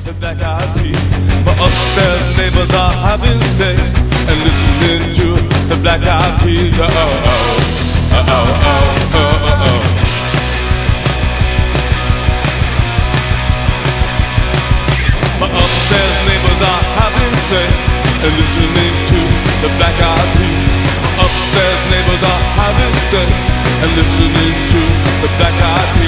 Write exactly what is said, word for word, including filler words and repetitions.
the Black Eyed Peas. My upstairs neighbors are having sex and listening to the Black Eyed Peas. Oh, oh, oh, oh, oh, oh, oh, oh. My upstairs neighbors are having sex and listening to the Black Eyed Peas. My upstairs neighbors are having sex and listening to the Black Eyed Peas.